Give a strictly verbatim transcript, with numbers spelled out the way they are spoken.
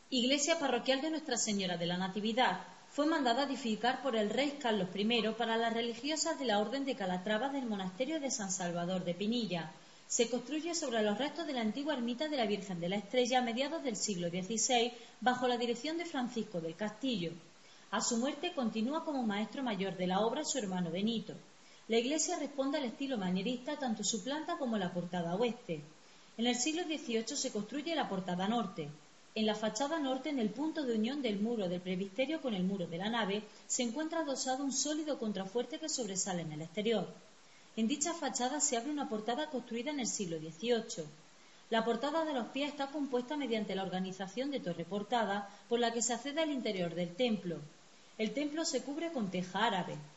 Iglesia parroquial de Nuestra Señora de la Natividad. Fue mandada a edificar por el rey Carlos primero para las religiosas de la Orden de Calatrava del monasterio de San Salvador de Pinilla. Se construye sobre los restos de la antigua ermita de la Virgen de la Estrella a mediados del siglo dieciséis, bajo la dirección de Francisco del Castillo. A su muerte continúa como maestro mayor de la obra su hermano Benito. La iglesia responde al estilo manierista tanto su planta como la portada oeste. En el siglo dieciocho se construye la portada norte. En la fachada norte, en el punto de unión del muro del presbiterio con el muro de la nave, se encuentra adosado un sólido contrafuerte que sobresale en el exterior. En dicha fachada se abre una portada construida en el siglo dieciocho. La portada de los pies está compuesta mediante la organización de torre portada, por la que se accede al interior del templo. El templo se cubre con teja árabe.